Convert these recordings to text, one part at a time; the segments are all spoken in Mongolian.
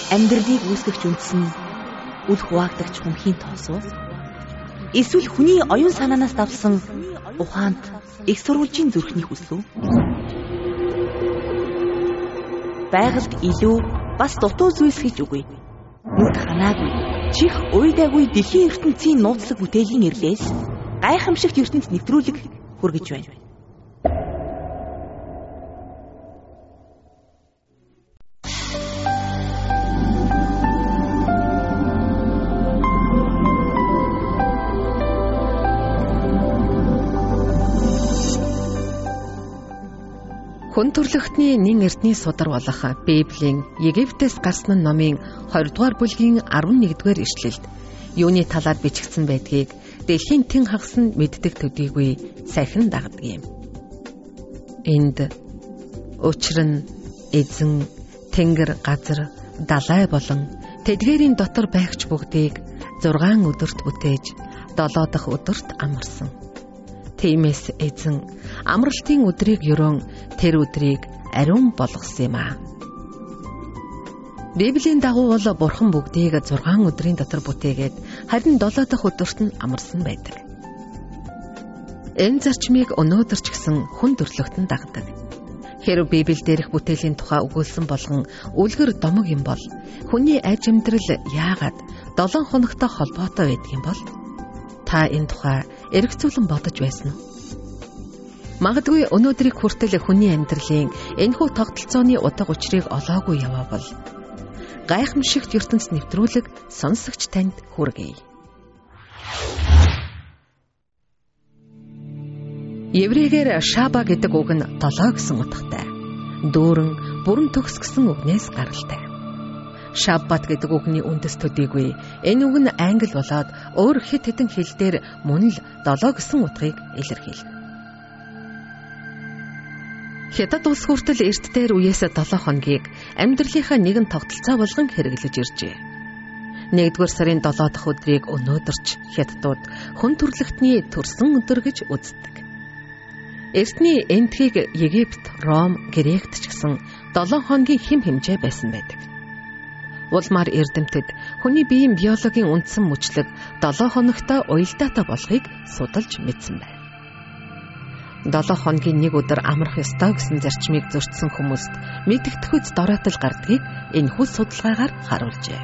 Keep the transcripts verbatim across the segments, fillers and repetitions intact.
амьдралыг үүсгэгч үндэс нь үл хуваагдагч хүмхийн тоос уу? Эсвэл хүний оюун санаанаас давсан ухаант их сурвалжийн зүрхний хүсэл үү? Байгальд илүү бас дутуу зүйлс гэж үгүй. Нүд ханаагүй, чих уйдаагүй дэлхийн ертөнцийн нууцлаг бүтээлийн ирлээс гайхамшигт ертөнц нэвтрүүлэг хүргэж байна. Хүн төрлөختний нэн эрдний судар болох Библийн Египтээс гарсан номын хоёрдугаар бүлгийн арван нэгдүгээр ишлэлд юуны талаар бичигдсэн байдгийг дэлхийн тэн хагас нь мэддэг төдийгүй сахин дагдаг юм. Энд учир нь эзэн, тэнгэр, газар, далай болон тэдгээрийн дотор байгч бүгдийг зургаан өдөрт бүтээж долоо дахь өдөрт амарсан. Тиймээс эзэн амралтын өдрийг ерөн тэр өдрийг ариун болгосон юм а. Библийн дагуу бол Бурхан бүгдийг зургаан өдрийн дотор бүтээгээд харин долоо дахь өдөрт нь амарсан байдаг. Энэ зарчмыг өнөөдөр ч гэсэн хүн төрлөختөн дагдаг. Хэрэв Библи дээрх бүтээлийн тухай өгүүлсэн болгон үлгэр домог юм бол хүний аж амьдрал яагаад долоон хоногтой холбоотой байдаг юм бол? Та энэ тухай эргцүүлэн бодож байсан уу? Магадгүй өнөөдрийг хүртэл хүний амьдралын энэхүү тогтолцооны утга учирыг олоогүй яваавал гайхамшигт ертөнц нэвтрүүлэг сонсогч танд хүргэе. Еврейгээр шаба гэдэг үг нь долоо гэсэн утгатай. Дүүрэн, бүрэн төгс гэсэн үгнээс гаралтай. Шаббат гэдэг үгний үндэс төдийгүй энэ үг нь англи болоод өөр хэд хэдэн хэлээр мөн л долоо гэсэн утгыг илэрхийлнэ. Хятад улс хүртэл эрт дээр үеэс долоо хоногийг амьдралынхаа нэгэн тогтолцоо болгон хэрэглэж иржээ. нэгдүгээр сарын долоо дахь өдрийг өнөөдөр ч хятадууд хүн төрлөختний төрсөн өдөр гэж үздэг. Эртний энтхийг Египт, Ром, Грект ч гэсэн долоо хоногийн хэм хэмжээ байсан байдаг. Улмаар эрдэмтэд хүний биеийн биологийн үндсэн мөчлөг долоо хоногтой уялдаатай болохыг судалж мэдсэн байна. долоо хоногийн нэг өдөр амрах ёстой гэсэн зарчмыг зөрчсөн хүмүүст мэдгэдэхүйц дороотол гардгийг энэхүү судалгаагаар харуулжээ.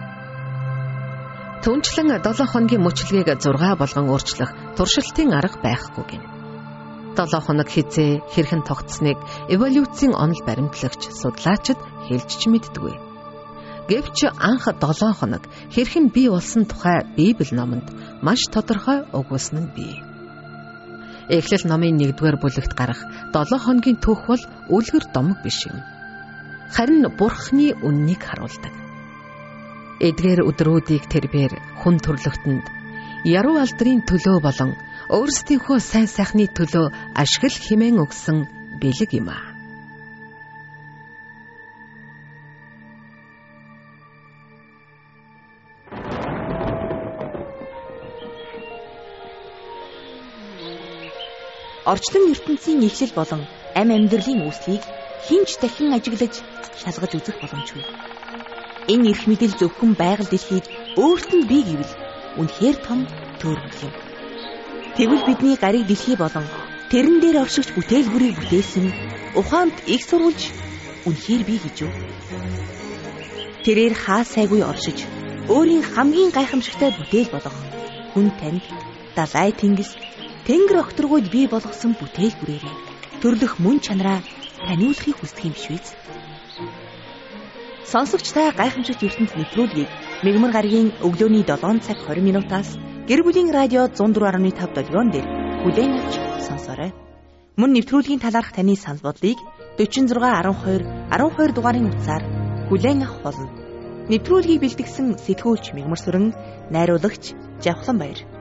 Түүнчлэн долоо хоногийн мөчлөгийг зургаа болгон өөрчлөх туршилтын арга байхгүй гин. долоо хоног хизээ хэрхэн тогтсныг эволюцийн онол баримтлагч судлаачид хэлж ч мэддэггүй. Гэвч анх долоо хоног хэрхэн бий болсон тухай Библи номонд маш тодорхой өгүүлсэн нь бий. Эхлэл номын нэгдүгээр бүлэгт гарах долоо хоногийн түүх бол үлгэр домог биш юм. Харин Бурхны үннийг харуулдаг. Эдгээр өдрүүдийг тэрбээр хүн төрлөختөнд яруу алдрын төлөө болон өөрсдийнхөө сайн сайхны төлөө ашигла хэмээн өгсөн бэлэг юм а. Орчлон ертөнцийн эхлэл болон амь амьдралын үүслийг хинч дахин ажиглаж шалгаж үзэх боломжгүй. Энэ эрх мэдэл зөвхөн байгаль дэлхийд өөрт нь бий гэвэл үнэхээр том төөрөмөл юм. Тэгвэл бидний гариг дэлхий болон тэрэн дээр оршигч бүтээлбэрийг бүтээсэн ухаанд их сурвалж үнэхээр бий гэж юу? Тэрээр хаа сайгүй оршиж өөрийн хамгийн гайхамшигтай бүтээл болох хүн танд далай тэнгис тэнгэр огторгуйд бий болгосон бүтээл бүрээрээ төрлөх мөн чанараа таниулахыг хүсдэг юм биш үү? Сонсогч та гайхамшигт ертөнц нэвтрүүлгийг Мегмар гарагийн өглөөний долоон цаг хорин минутаас гэр бүлийн радио one oh four point five долгион дээр хүлээн авч сонсоорой. Мөн нэвтрүүлгийн талаарх таны санал бодлыг forty-six twelve twelve дугаарын утсаар хүлээн авах болно. Нэвтрүүлгийг бэлтгэсэн сэтгүүлч Мегмар Сүрэн, найруулагч Жавхлан Баяр.